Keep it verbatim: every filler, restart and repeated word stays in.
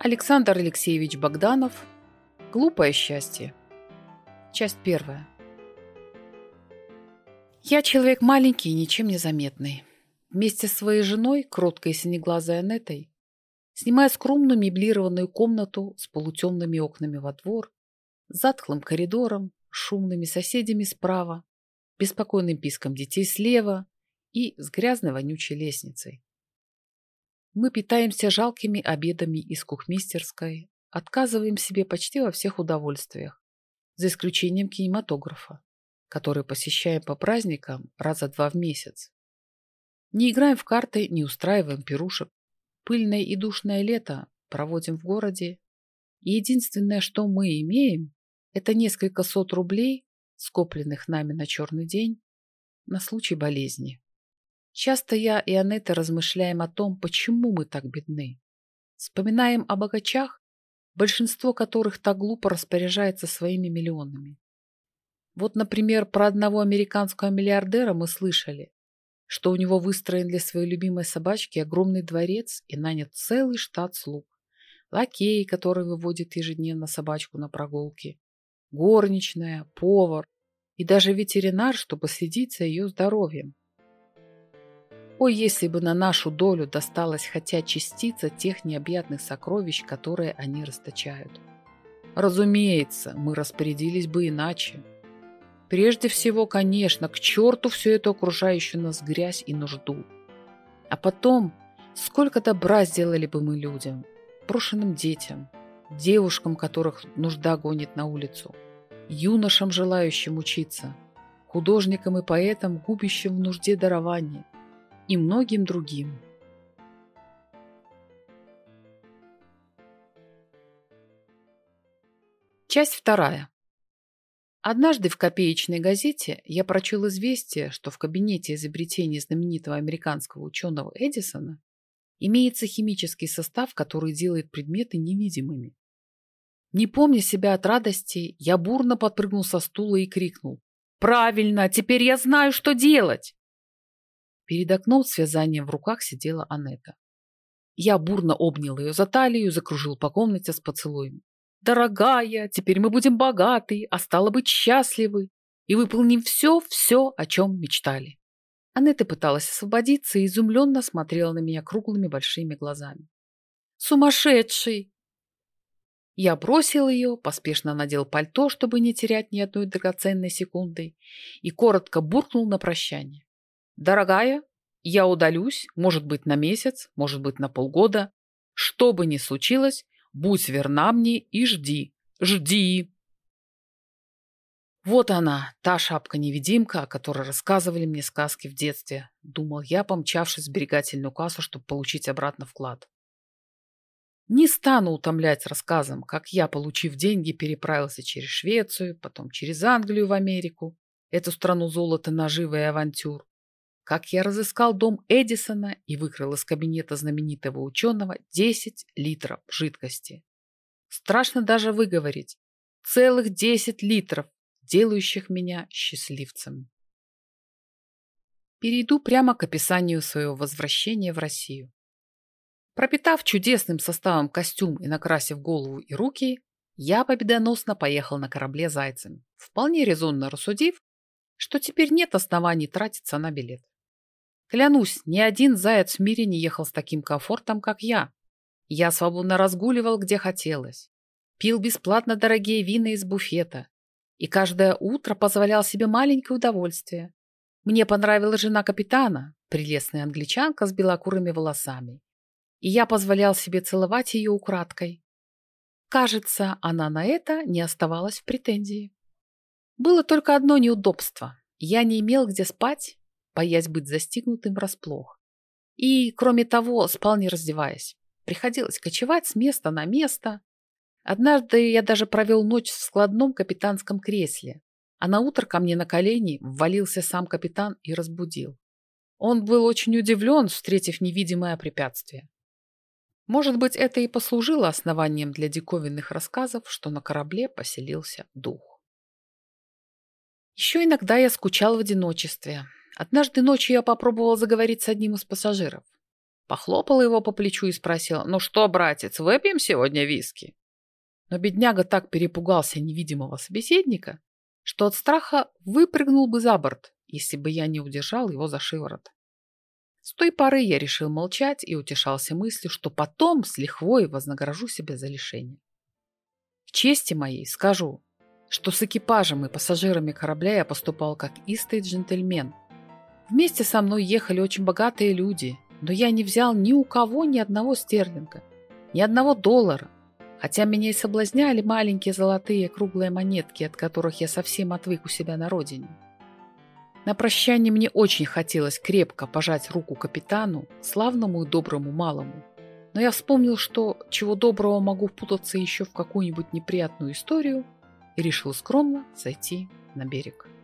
Александр Алексеевич Богданов. Глупое счастье. Часть первая. Я человек маленький и ничем не заметный. Вместе с своей женой, кроткой и синеглазой Анетой, снимая скромную меблированную комнату с полутемными окнами во двор, с затхлым коридором, шумными соседями справа, беспокойным писком детей слева и с грязной вонючей лестницей. Мы питаемся жалкими обедами из кухмистерской, отказываем себе почти во всех удовольствиях, за исключением кинематографа, который посещаем по праздникам раза два в месяц. Не играем в карты, не устраиваем пирушек. Пыльное и душное лето проводим в городе. И единственное, что мы имеем, это несколько сот рублей, скопленных нами на черный день, на случай болезни. Часто я и Анетта размышляем о том, почему мы так бедны. Вспоминаем о богачах, большинство которых так глупо распоряжается своими миллионами. Вот, например, про одного американского миллиардера мы слышали, что у него выстроен для своей любимой собачки огромный дворец и нанят целый штат слуг. Лакей, который выводит ежедневно собачку на прогулки, горничная, повар и даже ветеринар, чтобы следить за ее здоровьем. Ой, если бы на нашу долю досталась хотя частица тех необъятных сокровищ, которые они расточают. Разумеется, мы распорядились бы иначе. Прежде всего, конечно, к черту всю эту окружающую нас грязь и нужду. А потом, сколько добра сделали бы мы людям, брошенным детям, девушкам, которых нужда гонит на улицу, юношам, желающим учиться, художникам и поэтам, губящим в нужде дарования, и многим другим. Часть вторая. Однажды в копеечной газете я прочел известие, что в кабинете изобретений знаменитого американского ученого Эдисона имеется химический состав, который делает предметы невидимыми. Не помня себя от радости, я бурно подпрыгнул со стула и крикнул: «Правильно! Теперь я знаю, что делать!» Перед окном с вязанием в руках сидела Анетта. Я бурно обнял ее за талию и закружил по комнате с поцелуями. «Дорогая, теперь мы будем богаты, а стало быть счастливы, и выполним все-все, о чем мечтали». Анетта пыталась освободиться и изумленно смотрела на меня круглыми большими глазами. «Сумасшедший!» Я бросил ее, поспешно надел пальто, чтобы не терять ни одной драгоценной секунды, и коротко буркнул на прощание: «Дорогая, я удалюсь, может быть, на месяц, может быть, на полгода. Что бы ни случилось, будь верна мне и жди, жди». Вот она, та шапка-невидимка, о которой рассказывали мне сказки в детстве, думал я, помчавшись в сберегательную кассу, чтобы получить обратно вклад. Не стану утомлять рассказом, как я, получив деньги, переправился через Швецию, потом через Англию в Америку, эту страну золота, наживы и авантюр. Как я разыскал дом Эдисона и выкрал из кабинета знаменитого ученого десять литров жидкости. Страшно даже выговорить. Целых десять литров, делающих меня счастливцем. Перейду прямо к описанию своего возвращения в Россию. Пропитав чудесным составом костюм и накрасив голову и руки, я победоносно поехал на корабле «Зайцем», вполне резонно рассудив, что теперь нет оснований тратиться на билет. Клянусь, ни один заяц в мире не ехал с таким комфортом, как я. Я свободно разгуливал, где хотелось, пил бесплатно дорогие вина из буфета и каждое утро позволял себе маленькое удовольствие. Мне понравилась жена капитана, прелестная англичанка с белокурыми волосами, и я позволял себе целовать ее украдкой. Кажется, она на это не оставалась в претензии. Было только одно неудобство. Я не имел где спать, боясь быть застигнутым врасплох. И, кроме того, спал не раздеваясь. Приходилось кочевать с места на место. Однажды я даже провел ночь в складном капитанском кресле, а наутро ко мне на колени ввалился сам капитан и разбудил. Он был очень удивлен, встретив невидимое препятствие. Может быть, это и послужило основанием для диковинных рассказов, что на корабле поселился дух. Еще иногда я скучал в одиночестве. Однажды ночью я попробовал заговорить с одним из пассажиров. Похлопала его по плечу и спросила: «Ну что, братец, выпьем сегодня виски?» Но бедняга так перепугался невидимого собеседника, что от страха выпрыгнул бы за борт, если бы я не удержал его за шиворот. С той поры я решил молчать и утешался мыслью, что потом с лихвой вознагражу себя за лишение. В чести моей скажу, что с экипажем и пассажирами корабля я поступал как истый джентльмен. Вместе со мной ехали очень богатые люди, но я не взял ни у кого ни одного стерлинга, ни одного доллара, хотя меня и соблазняли маленькие золотые круглые монетки, от которых я совсем отвык у себя на родине. На прощание мне очень хотелось крепко пожать руку капитану, славному и доброму малому, но я вспомнил, что чего доброго могу впутаться еще в какую-нибудь неприятную историю, и решил скромно сойти на берег.